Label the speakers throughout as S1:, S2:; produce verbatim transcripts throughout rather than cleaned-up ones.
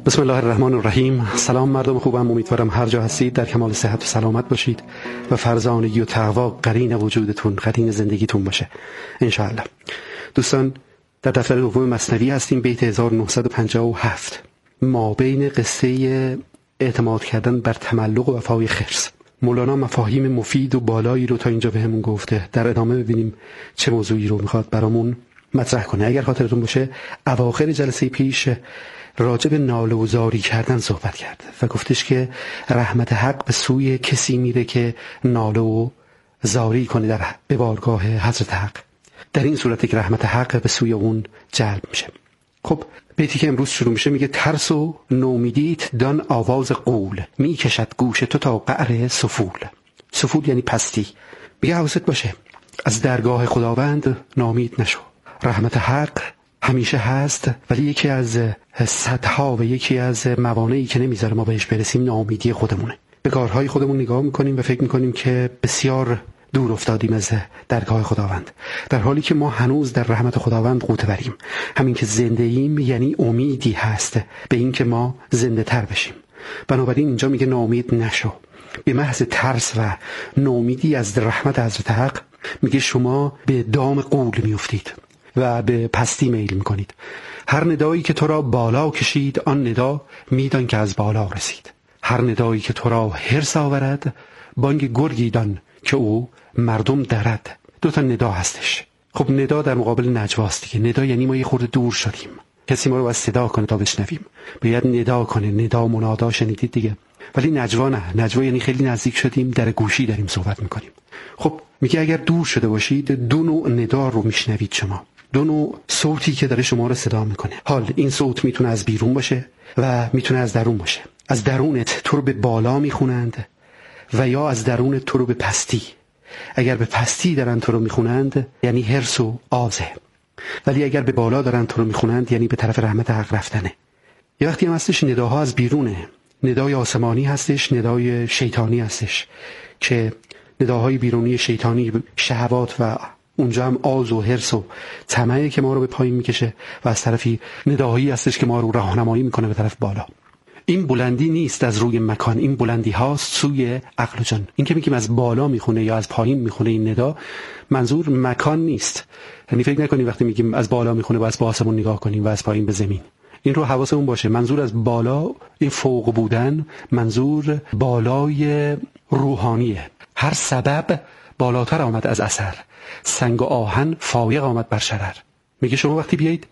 S1: بسم الله الرحمن الرحیم. سلام مردم خوبم، امیدوارم هر جا هستید در کمال صحت و سلامت باشید و فرزانگی و تقوا قرین وجودتون، قرین زندگیتون باشه انشاءالله. دوستان، در دفتر دوم مثنوی هستیم، بیت هزار و نهصد و پنجاه و هفت، ما بین قصه اعتماد کردن بر تملق و وفای خرس. مولانا مفاهیم مفید و بالایی رو تا اینجا بهمون گفته. در ادامه ببینیم چه موضوعی رو میخواد برامون مطرح کنه. اگر خاطرتون باشه اواخر جلسه پیش راجع به ناله و زاری کردن صحبت کرد و گفتش که رحمت حق به سوی کسی میره که ناله و زاری کنه در به بارگاه حضرت حق. در این صورتی که رحمت حق به سوی اون جلب میشه. خب بیتی که امروز شروع میشه میگه ترس و نومیدیت دان آواز قول، میکشد گوش تو تا قعر سفول. سفول یعنی پستی. میگه حواست باشه از درگاه خداوند نامید نشو. رحمت حق همیشه هست، ولی یکی از صدها و یکی از موانعی که نمیذاره ما بهش برسیم ناامیدی خودمونه. به کارهای خودمون نگاه میکنیم و فکر میکنیم که بسیار دور افتادیم از درگاه خداوند، در حالی که ما هنوز در رحمت خداوند غوطه بریم. همین که زنده ایم یعنی امیدی هست به این که ما زنده تر بشیم. بنابراین اینجا میگه ناامید نشو. به محض ترس و ناامیدی از رحمت حضرت حق میگه شما به دام غول میافتید و به پستی میل میکنید. هر ندایی که تو را بالا کشید، آن ندا میدان که از بالا رسید. هر ندایی که تو را حرص آورد، بانگ گرگی دان که او مردم درد. دو تا ندا هستش. خب ندا در مقابل نجواست دیگه. ندا یعنی ما یه خورده دور شدیم، کسی ما رو باید صدا کنه تا بشنویم. باید ندا کنه. ندا منادا شنیدید دیگه. ولی نجوا نه. نجوا یعنی خیلی نزدیک شدیم، در گوشی داریم صحبت میکنیم. خب میگه اگر دور شده باشید دو نوع ندا رو میشنوید شما، دو نوع صوتی که داره شما رو صدا میکنه. حال این صوت میتونه از بیرون باشه و میتونه از درون باشه. از درونت تو رو به بالا میخونند و یا از درونت تو رو به پستی. اگر به پستی دارن تو رو میخونند یعنی حرص و آزه، ولی اگر به بالا دارن تو رو میخونند یعنی به طرف رحمت حق رفتنه. یه وقتی هم هستش نداها از بیرونه، ندای آسمانی هستش، ندای شیطانی هستش که نداهای بیرونی شیطانی شهوات و اونجا هم آز و حرص و طمعی که ما رو به پایین میکشه و از طرفی نداهایی هستش که ما رو راهنمایی میکنه به طرف بالا. این بلندی نیست از روی مکان، این بلندی هاست سوی عقل و جان. این که میگیم از بالا میخونه یا از پایین میخونه این ندا، منظور مکان نیست. یعنی فکر نکنیم وقتی میگیم از بالا میخونه باید با آسمون نگاه کنیم و از پایین به زمین. این رو حواسمون باشه. منظور از بالا این فوق بودن، منظور بالای روحانیه. هر سبب بالاتر آمد از اثر، سنگ و آهن فایق آمد بر شرر. میگه شما وقتی بیایید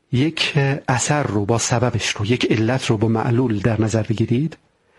S1: یک اثر رو با سببش رو، یک علت رو با معلول در نظر بگیرید،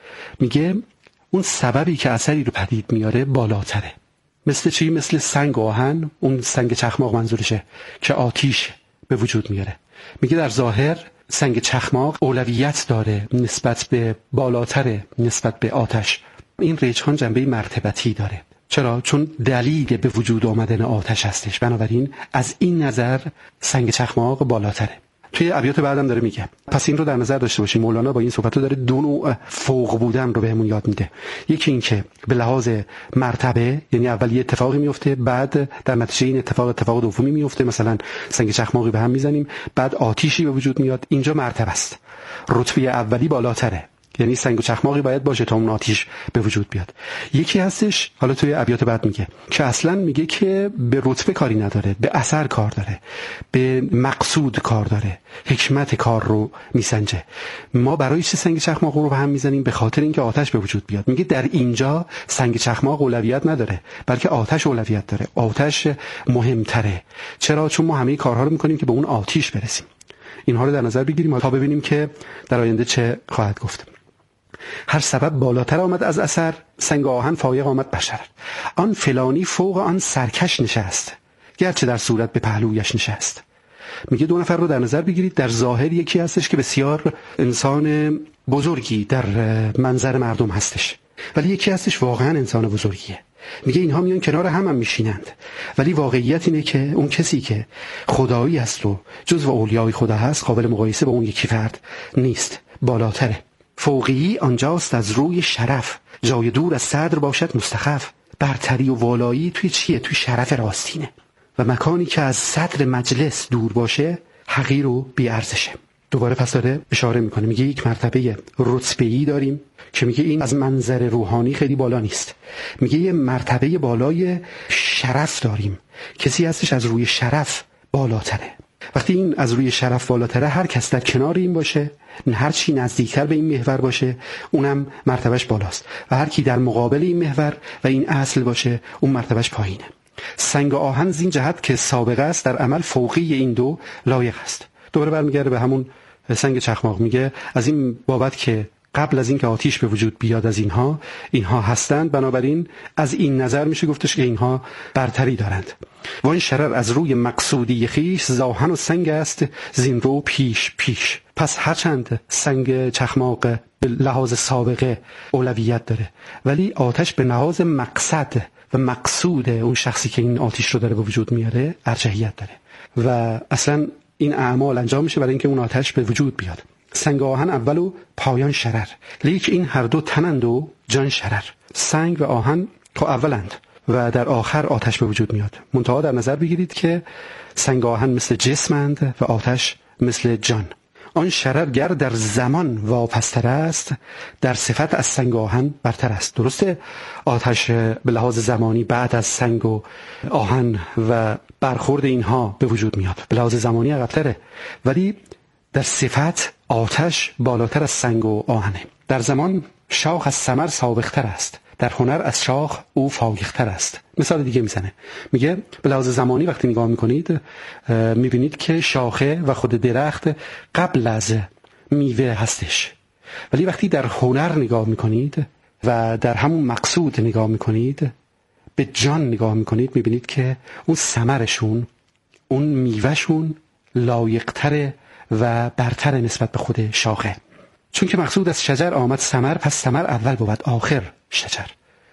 S1: میگه اون سببی که اثری رو پدید میاره بالاتره. مثل چی؟ مثل سنگ و آهن. اون سنگ چخماق منظورشه که آتیش به وجود میاره. میگه در ظاهر سنگ چخماق اولویت داره نسبت به بالاتره نسبت به آتش. این ریجحان جنبه مرتبتی داره. چرا؟ چون دلیل به وجود آمدن آتش هستش. بنابراین از این نظر سنگ چخماق بالاتره. توی ابیات بعدم داره میگه. پس این رو در نظر داشته باشیم. مولانا با این صحبت رو داره دو نوع فوق بودن رو بهمون یاد میده. یکی این که به لحاظ مرتبه، یعنی اول یه اتفاقی میفته، بعد در نتیجه این اتفاق اتفاق دومی میفته، مثلا سنگ چخماقی به هم میزنیم، بعد آتیشی به وجود میاد. اینجا مرتبه است. رتبه اولی بالاتره، یعنی سنگ و چخماقی باید باشه تا اون آتیش به وجود بیاد. یکی هستش، حالا توی ابیات بعد میگه که اصلا میگه که به رتبه کاری نداره، به اثر کار داره، به مقصود کار داره، حکمت کار رو میسنجه. ما برای چه سنگ چخماق رو به هم میزنیم؟ به خاطر اینکه آتش به وجود بیاد. میگه در اینجا سنگ چخماق اولویت نداره، بلکه آتش اولویت داره. آتش مهمتره. چرا؟ چون ما همه کارها رو میکنیم که به اون آتش برسیم. اینها رو در نظر بگیریم تا ببینیم که در آینده چه خواهد گفت. هر سبب بالاتر آمد از اثر، سنگ آهن فایق آمد بر شرر. آن فلانی فوق آن سرکش نشست، گرچه در صورت به پهلویش نشست. میگه دو نفر رو در نظر بگیرید. در ظاهر یکی هستش که بسیار انسان بزرگی در منظر مردم هستش، ولی یکی هستش واقعا انسان بزرگیه. میگه اینها میان کنار هم هم میشینند، ولی واقعیت اینه که اون کسی که خدایی است و جزو اولیای خدا هست قابل مقایسه با اون یکی فرد نیست، بالاتره. فوقی آنجاست از روی شرف، جای دور از صدر باشد مستخف. برتری و والایی توی چیه؟ توی شرف راستینه. و مکانی که از صدر مجلس دور باشه حقیر و بی ارزشه. دوباره پس داره اشاره میکنه، میگه یک مرتبه رتبه‌ای داریم که میگه این از منظر روحانی خیلی بالا نیست. میگه یه مرتبه بالای شرف داریم، کسی هستش از روی شرف بالاتره. وقتی این از روی شرف بالاتره، هر کس در کنار این باشه، هر چی نزدیکتر به این محور باشه، اونم مرتبهش بالاست، و هر کی در مقابل این محور و این اصل باشه، اون مرتبهش پایینه. سنگ آهن از این جهت که سابقه است در عمل فوقی این دو لایق است. دوباره برمیگرده به همون سنگ چخماق، میگه از این بابت که قبل از اینکه آتیش به وجود بیاد از اینها اینها هستند، بنابراین از این نظر میشه گفتش که اینها برتری دارند. و این شرر از روی مقصودی خیش زاهن و سنگ است، زین رو پیش پیش. پس هرچند سنگ چخماق به لحاظ سابقه اولویت داره، ولی آتش به لحاظ مقصد و مقصود اون شخصی که این آتش رو داره به وجود میاره ارجحیت داره و اصلا این اعمال انجام میشه برای اینکه اون آتش به وجود بیاد. سنگ آهن اول و پایان شرر، لیک این هر دو تنند و جان شرر. سنگ و آهن تا اولند و در آخر آتش به وجود میاد. منتها در نظر بگیرید که سنگ آهن مثل جسمند و آتش مثل جان. آن شرر گر در زمان واپستر است، در صفت از سنگ آهن برتر است. درسته آتش به لحاظ زمانی بعد از سنگ و آهن و برخورد اینها به وجود میاد، به لحاظ زمانی عقب‌تره، ولی در صفت آتش بالاتر از سنگ و آهنه. در زمان شاخ از ثمر سابقتر است، در هنر از شاخ او فایقتر است. مثال دیگه میزنه، میگه به لحاظ زمانی وقتی نگاه میکنید میبینید که شاخه و خود درخت قبل از میوه هستش، ولی وقتی در هنر نگاه میکنید و در همون مقصود نگاه میکنید، به جان نگاه میکنید، میبینید که اون ثمرشون، اون میوهشون لایقتره و برتر نسبت به خود شاخه. چون که مقصود از شجر آمد ثمر، پس ثمر اول بود آخر شجر.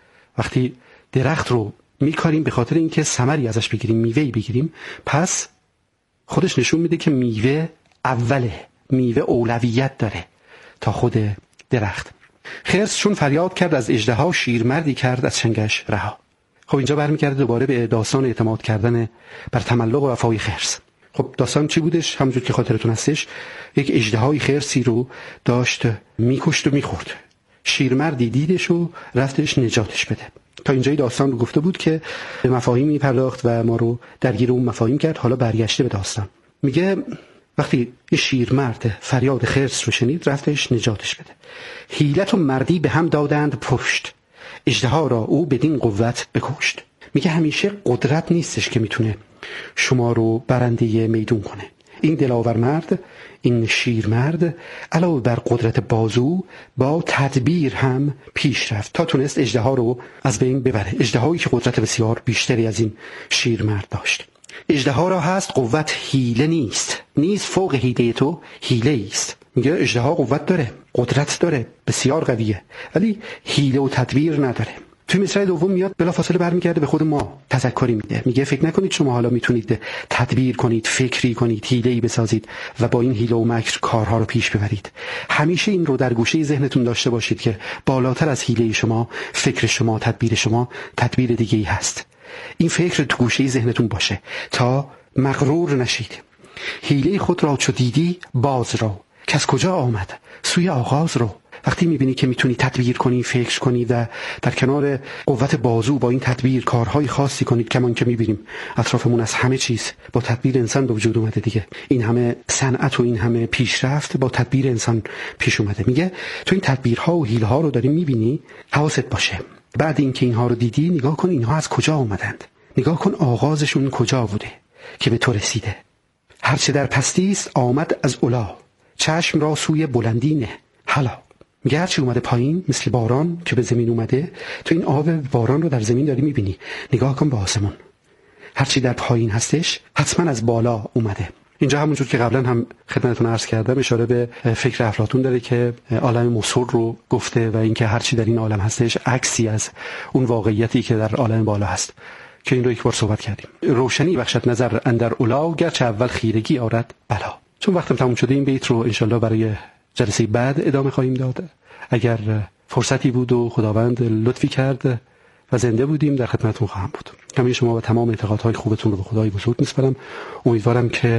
S1: وقتی درخت رو میکاریم به خاطر اینکه ثمری ازش بگیریم، میوهی بگیریم، پس خودش نشون میده که میوه اوله، میوه اولویت داره تا خود درخت. خرس چون فریاد کرد از اژدها، شیرمردی کرد از چنگش رها. خب اینجا برمیگرده دوباره به داستان اعتماد کردن بر تملق و وفای خرس. خب داستان چی بودش؟ همونجور که خاطرتون هستش، یک اژدهای خرسی رو داشت میکشت و میخورد. شیرمردی دیدش و رفتش نجاتش بده. تا اینجای داستان رو گفته بود که به مفاهیمی پرداخت و ما رو درگیر اون مفاهیم کرد. حالا برگشته به داستان، میگه وقتی این شیرمرد فریاد خرس رو شنید، رفتش نجاتش بده. حیلت و مردی به هم دادند پشت، اژدها را او بدین قوت بکشت. میگه همیشه قدرت نیستش که میتونه شما رو برنده میدون کنه. این دلاور مرد، این شیرمرد علاوه بر قدرت بازو، با تدبیر هم پیش رفت تا تونست اژدها رو از بین ببره. اژدهایی که قدرت بسیار بیشتری از این شیرمرد داشت. اژدها را هست قوت، حیله نیست، نیست فوق حیله تو حیله است. میگه اژدها قوت داره، قدرت داره، بسیار قویه، ولی حیله و تدبیر نداره. توی مصرع دوم میاد بلافاصله برمیگرده به خود ما، تذکری میده، میگه فکر نکنید شما حالا میتونید تدبیر کنید، فکری کنید، حیله‌ای بسازید و با این حیله و مکر کارها رو پیش ببرید. همیشه این رو در گوشه ذهنتون داشته باشید که بالاتر از حیله شما، فکر شما، تدبیر شما، تدبیر دیگه‌ای هست. این فکر تو گوشه ذهنتون باشه تا مغرور نشید. حیله خود را چو دیدی باز رو، کس کجا آمد سوی آغاز رو. وقتی میبینی که میتونی تدبیر کنی، فکر کنی و در کنار قوت بازو با این تدبیر کارهای خاصی کنید، کمان که میبینیم اطرافمون از همه چیز با تدبیر انسان به وجود اومده دیگه. این همه صنعت و این همه پیشرفت با تدبیر انسان پیش اومده. میگه تو این تدبیرها و حیله‌ها رو داری میبینی، حواست باشه. بعد اینکه اینها رو دیدی، نگاه کن اینها از کجا اومدند، نگاه کن آغازشون کجا بوده که به تو رسیده. هرچه در پستی است آمد از علا، چشم را سوی بلندی نه حالا. میگه هرچی اومده پایین مثل باران که به زمین اومده، تو این آب باران رو در زمین داری میبینی. نگاه کن به آسمون، هرچی در پایین هستش حتما از بالا اومده. اینجا همونجور که قبلا هم خدمتتون عرض کردم اشاره به فکر افلاطون داره که عالم مصور رو گفته و اینکه هرچی در این عالم هستش عکسی از اون واقعیتی که در عالم بالا هست، که این رو یک بار صحبت کردیم. روشنی بخشد نظر اندر اولا، گرچه اول خیرگی آرد بلا. چون وقتم تموم شده این بیت رو انشالله برای جلسه بعد ادامه خواهیم داد. اگر فرصتی بود و خداوند لطفی کرد و زنده بودیم در خدمتتون خواهم بود. همه شما و تمام اعتقادهای خوبتون رو به خدای بزرگ میسپارم. امیدوارم که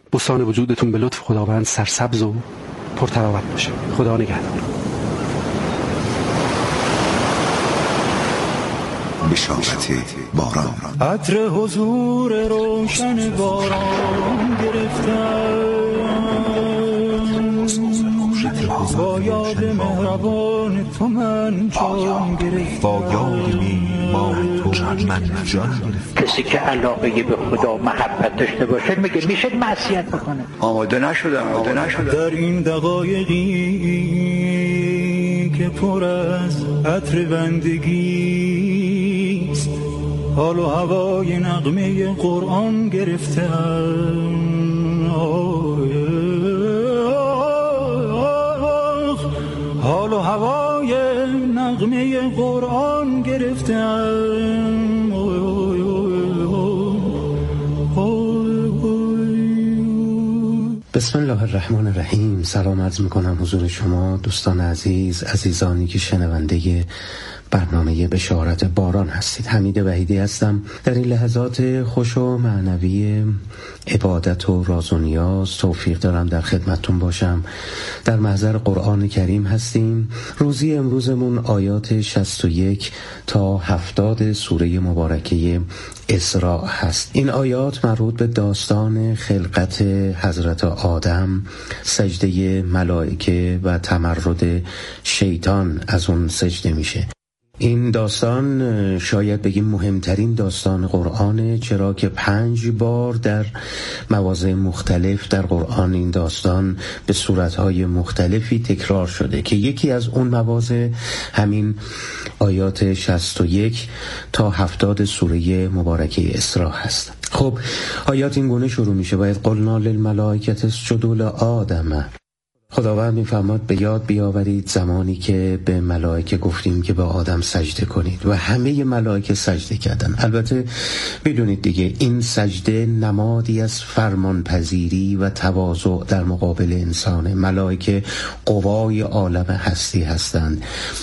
S1: بستان وجودتون به لطف خداوند سرسبز و پرتراوت باشه. خدا نگهدار.
S2: بشارت باران،
S3: عطر حضور روشن باران گرفتم، با یاد مهربان تو من جان گرفتم، با یاد میمان تو من جان گرفتم.
S4: کسی که علاقه به خدا محبت داشته باشه میگه میشه معصیت بکنه.
S2: آماده نشدم آماده نشدم
S3: در این دقایقی که پر از عطر بندگی است، حال و هوای نغمه قرآن گرفتم. حال و هوای نغمه قرآن گرفتم.
S5: بسم الله الرحمن الرحیم. سلام عرض میکنم حضور شما دوستان عزیز، عزیزانی که شنونده برنامه بشارت باران هستید. حمید وحیدی هستم. در این لحظات خوش و معنوی عبادت و راز و نیاز توفیق دارم در خدمتتون باشم. در محضر قرآن کریم هستیم. روزی امروزمون آیات شصت و یک تا هفتاد سوره مبارکه اسراء هست. این آیات مربوط به داستان خلقت حضرت آدم، سجده ملائکه و تمرد شیطان از اون سجده میشه. این داستان شاید بگیم مهمترین داستان قرآنه، چرا که پنج بار در مواضع مختلف در قرآن این داستان به صورتهای مختلفی تکرار شده که یکی از اون مواضع همین آیات شصت و یک تا هفتاد سوره مبارکه اسراء هست. خب آیات این گونه شروع میشه: باید قلنا للملائکة اسجدوا لآدم. خداوند میفرماد به یاد بیاورید زمانی که به ملائکه گفتیم که به آدم سجده کنید و همه ملائکه سجده کردن. البته میدونید دیگه این سجده نمادی از فرمانپذیری و تواضع در مقابل انسانه. ملائکه قوای عالم هستی هستند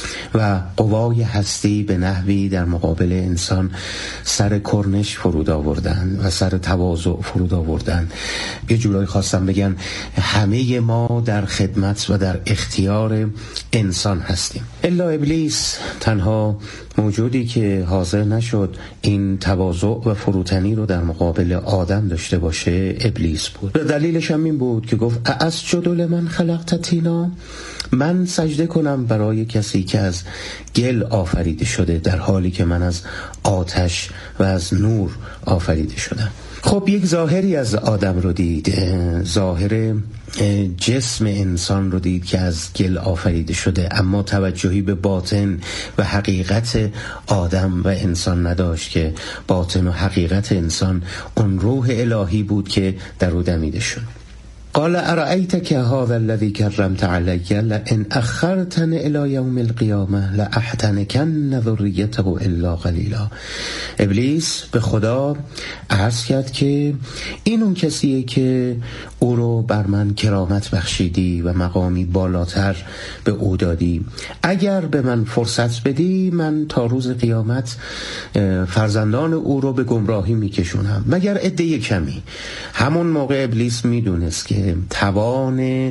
S5: و قوای هستی به نحوی در مقابل انسان سر کرنش فرود آوردن و سر تواضع فرود آوردن. یه جورایی خواستم بگن همه ما در خدمت و در اختیار انسان هستیم، الا ابلیس تنها موجودی که حاضر نشد این تواضع و فروتنی رو در مقابل آدم داشته باشه ابلیس بود. و دلیلش هم این بود که گفت اسجد لمن خلقت طینا، من سجده کنم برای کسی که از گل آفریده شده در حالی که من از آتش و از نور آفریده شدم. خب یک ظاهری از آدم رو دید، ظاهر جسم انسان رو دید که از گل آفریده شده، اما توجهی به باطن و حقیقت آدم و انسان نداشت که باطن و حقیقت انسان اون روح الهی بود که در او دمیده شد. قال ارأیتک هذا الذی کرمت علی لئن اخرتنی الی یوم القیامه لاحتنکن ذریته الا قلیلا. ابلیس به خدا عرض کرد که این اون کسیه که او رو بر من کرامت بخشیدی و مقامی بالاتر به او دادی، اگر به من فرصت بدی من تا روز قیامت فرزندان او رو به گمراهی میکشونم مگر عده کمی. همون موقع ابلیس میدونست که توان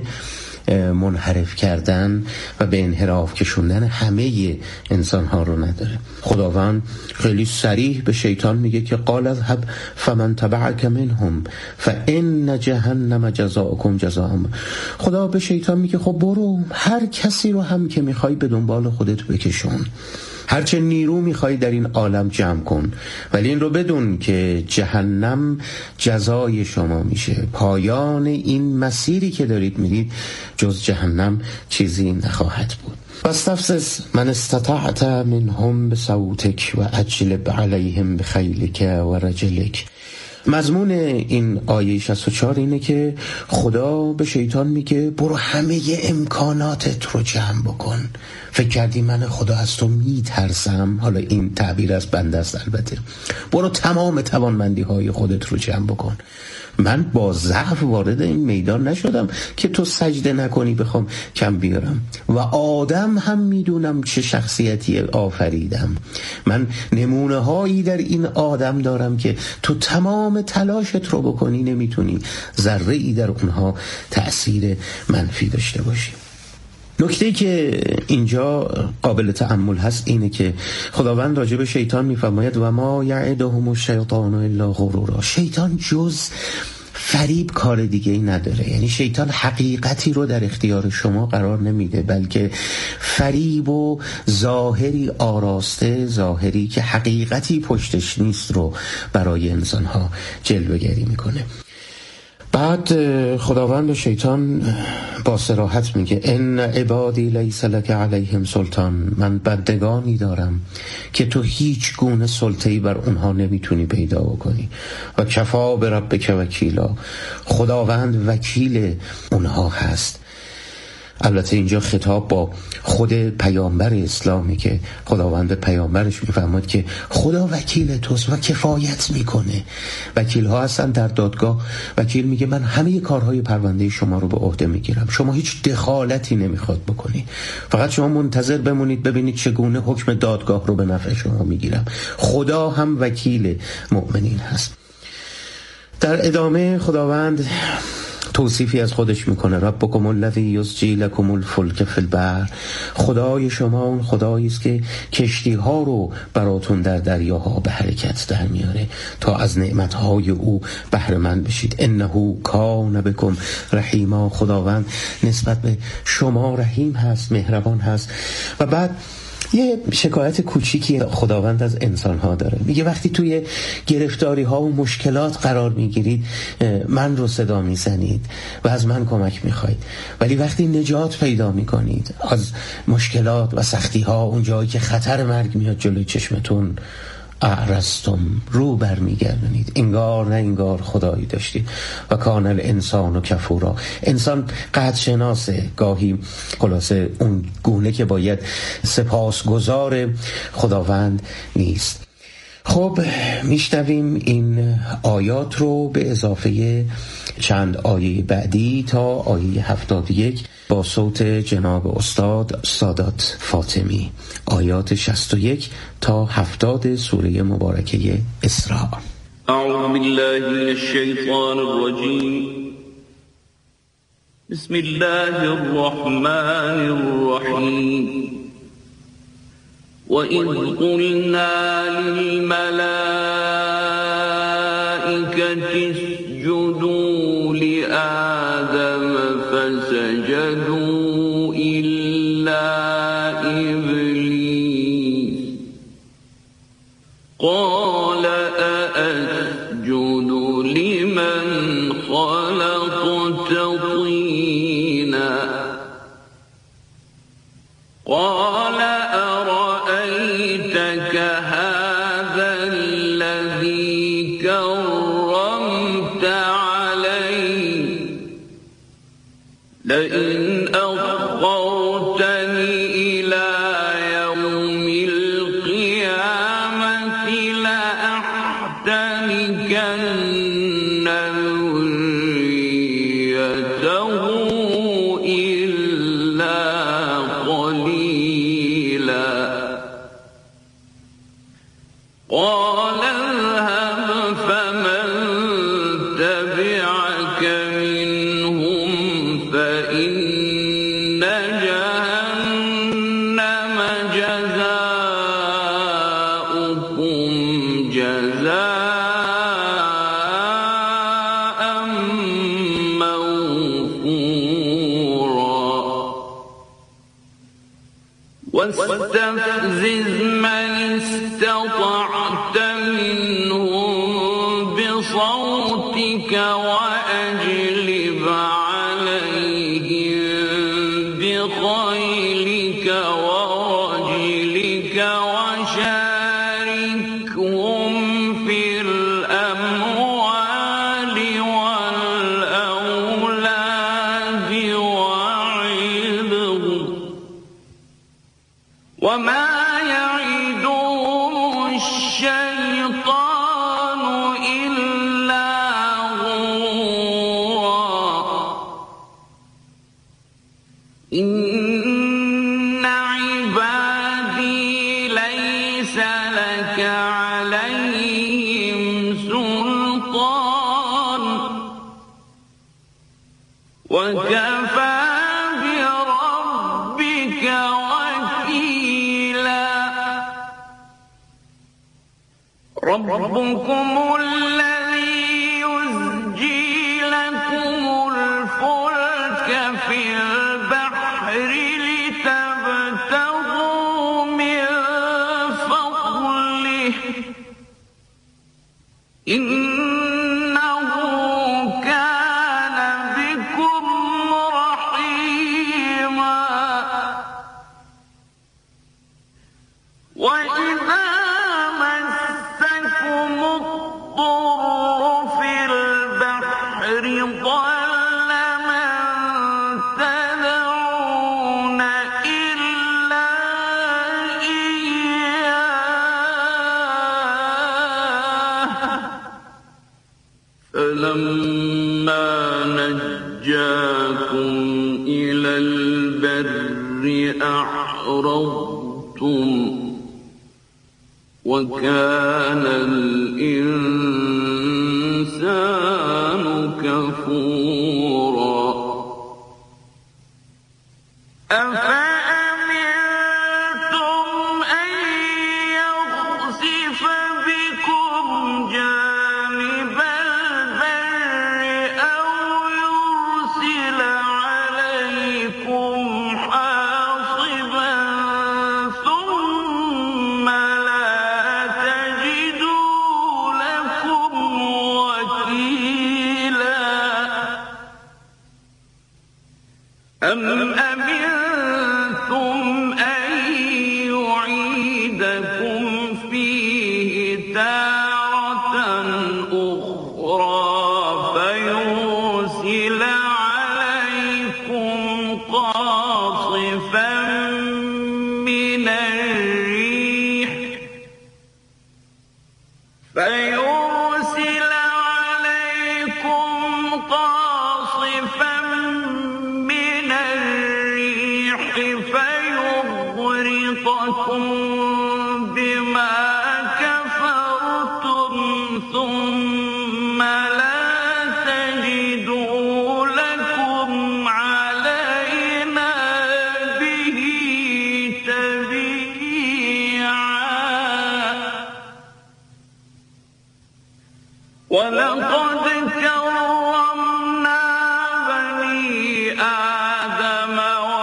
S5: منحرف کردن و به انحراف کشوندن همه انسان ها رو نداره. خداوند خیلی صریح به شیطان میگه که قال اذهب فمن تبعک منهم فان جهنم جزاؤکم جزاء. خدا به شیطان میگه خب برو هر کسی رو هم که میخوای به دنبال خودت بکشون، هرچه نیرو میخوای در این عالم جمع کن، ولی این رو بدون که جهنم جزای شما میشه. پایان این مسیری که دارید میرید جز جهنم چیزی نخواهد بود. واستفزز من استطعت منهم بصوتک و اجلب علیهم بخیلک و رجلک. مضمون این آیه شصت و چهار اینه که خدا به شیطان میگه برو همه امکاناتت رو جمع بکن. فکر کردی من خدا از تو میترسم؟ حالا این تعبیر از بنده است البته. برو تمام توانمندی های خودت رو جمع بکن من با ضعف وارد این میدان نشدم که تو سجده نکنی بخوام کم بیارم. و آدم هم میدونم چه شخصیتی آفریدم. من نمونه هایی در این آدم دارم که تو تمام تلاشت رو بکنی نمیتونی ذره ای در اونها تأثیر منفی داشته باشی. نکته که اینجا قابل تأمل هست اینه که خداوند راجع به شیطان میفرماید و ما یعدهم الشیطان الا غرورا. شیطان جز فریب کار دیگه ای نداره. یعنی شیطان حقیقتی رو در اختیار شما قرار نمیده، بلکه فریب و ظاهری آراسته، ظاهری که حقیقتی پشتش نیست رو برای انسانها جلوه‌گری میکنه. بعد خداوند به شیطان با صراحت میگه ان عبادی لیس لک علیهم سلطان. من بندگانی دارم که تو هیچ گونه سلطه‌ای بر اونها نمیتونی پیدا بکنی و کفا بربک وکیلا. خداوند وکیل اونها هست. البته اینجا خطاب با خود پیامبر اسلامی که خداوند به پیامبرش میفرماد که خدا وکیل توست و کفایت میکنه. وکیل ها هستن در دادگاه. وکیل میگه من همه کارهای پرونده شما رو به عهده میگیرم، شما هیچ دخالتی نمیخواد بکنی، فقط شما منتظر بمونید ببینید چگونه حکم دادگاه رو به نفع شما میگیرم. خدا هم وکیل مؤمنین هست. در ادامه خداوند توصیفی از خودش میکنه ربکم الذی یزجی لکم الفلک فی البحر. خدای شما اون خدایی است که کشتی ها رو براتون در دریاها به حرکت در میاره تا از نعمت های او بهره مند بشید. انه کان بکم رحیما. خداوند نسبت به شما رحیم هست، مهربان هست. و بعد یه شکایت کوچیکی خداوند از انسان‌ها داره. میگه وقتی توی گرفتاری‌ها و مشکلات قرار میگیرید من رو صدا میزنید و از من کمک میخواید، ولی وقتی نجات پیدا میکنید از مشکلات و سختی‌ها، اون جایی که خطر مرگ میاد جلوی چشمتون، اعرضتم، رو برمیگردونید، انگار نه انگار خدایی داشتید. و کان الانسان کفورا. انسان قدر شناسه، گاهی خلاصه اون گونه که باید سپاسگزار خداوند نیست. خب میشنویم این آیات رو به اضافه چند آیه بعدی تا آیه هفتاد و یک با صوت جناب استاد سادات فاطمی. آیات شصت و یک تا هفتاد سوره مبارکه اسراء.
S6: اعوذ بالله من الشیطان الرجیم. بسم الله الرحمن الرحیم. وَإِذْ قُلْنَا لِلْمَلَائِكَةِ اسْجُدُوا لِآدَمَ فَسَجَدُوا إِلَّا إِبْلِيسَ قَالَ أَأَسْجُدُ لِمَنْ خَلَقْتَ طِينًا قَالَ أرأيتك هذا الذي كرمت علي لئن أخرتني إلى يوم القيامة لأحتنكن ذريته إلا قليلا قال اذهب فمن تبعك منهم فإن جهنم جزاؤكم جزاء موفورا واستفزز من استطعت منهم بصوتك وأجلب عليهم بخيلك ورجلك وشاركهم في الأموال والأولاد وعظهم وما يعدهم الشيطان إلا غرورا ربكم الذي يزجي لكم الفلك في البحر لتبتغوا من فضله إنه كان بكم رحيما وإذا مسكم الضر في البحر ضل من تدعون إلا إياه فلما نجاكم إلى البر أعرضتم وكان الإنسان كفورا أفأمنتم أن يخسف بكم جانب البر أو يرسل عليكم حاصبا ثم أم أمنتم أن يعيدكم فيه تارة أخرى فيرسل عليكم قاصفا من الريح فيرسل عليكم قاصفا فيغرقكم بما كفرتم ثم لا تجدوا لكم علينا به تبيعا ولقد كرمنا بني آدم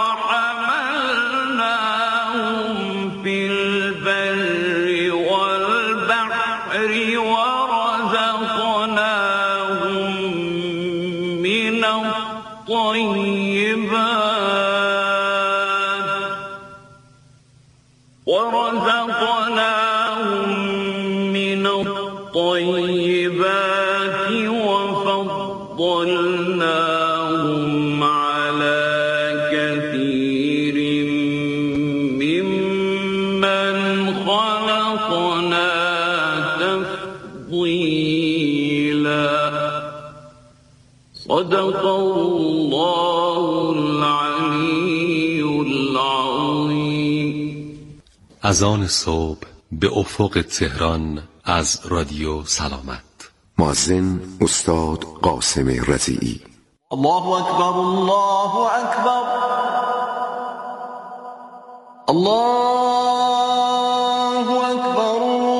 S6: في البر والبحر ورزقناهم من الطيبات ورزقناهم من الطيبات وفضلناهم على كثير خلقنا تفضيلا صدق الله العلی العظیم.
S7: اذان صبح به افق تهران از رادیو سلامت.
S2: مؤذن استاد قاسم رضیعی.
S8: الله اکبر الله اکبر الله اکبر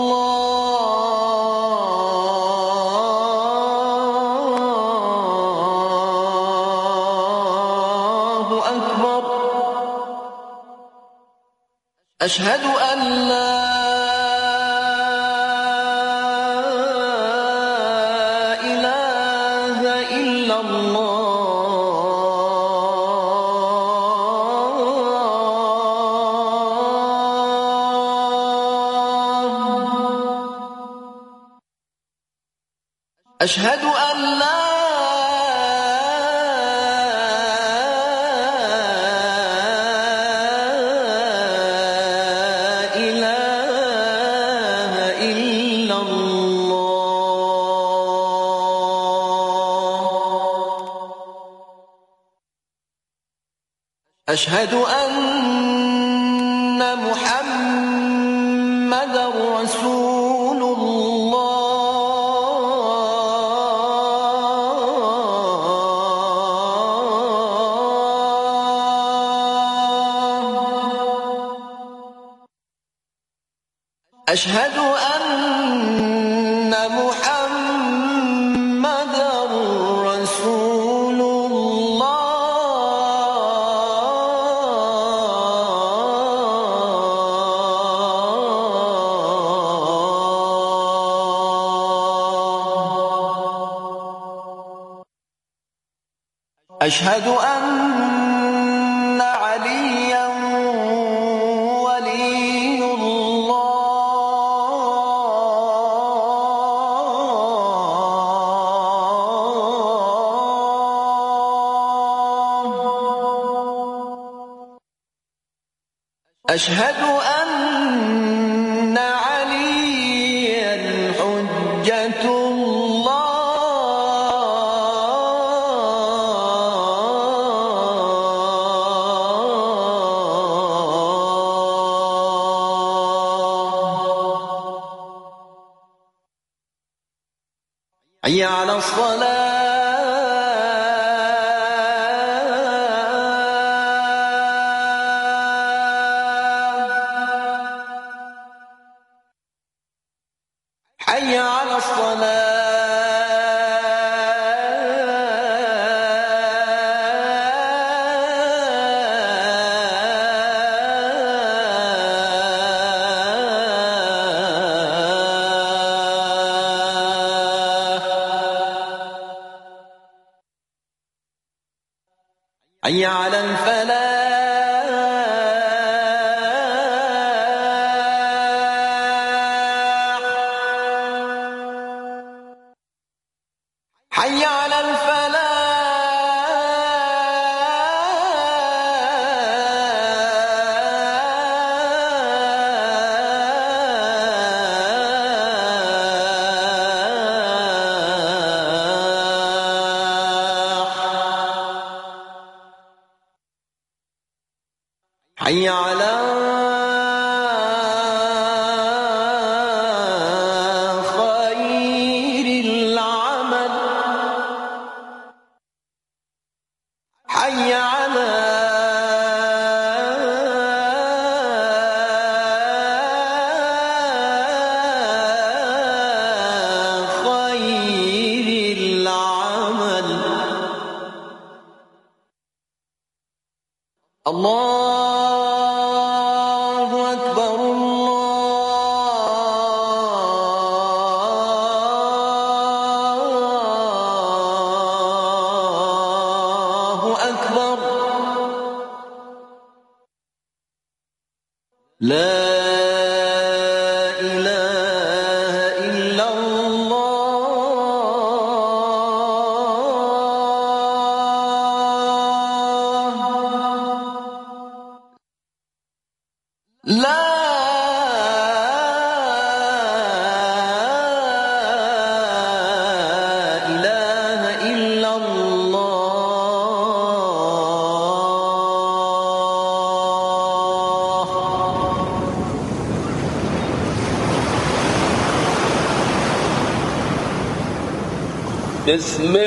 S8: الله اکبر اشهد ان لا اله الا الله أشهد أن لا إله إلا الله أشهد أن محمدا رسول الله أشهد أن أشهد أن عليا ولي الله. أشهد أن عليا حجة الله. حي على الصلاة. حي على الصلاة. حي على الفلاح. حي على الفلاح. حي على خير العمل. حي على خير العمل. الله أكبر الله أكبر. لا إله إلا الله. لا إله إلا الله.
S6: بسم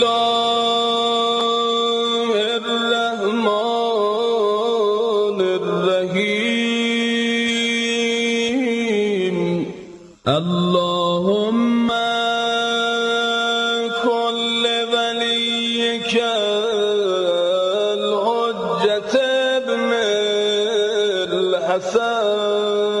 S6: الله الرحمن الرحيم. اللهم كن لوليك الحجة ابن الحسن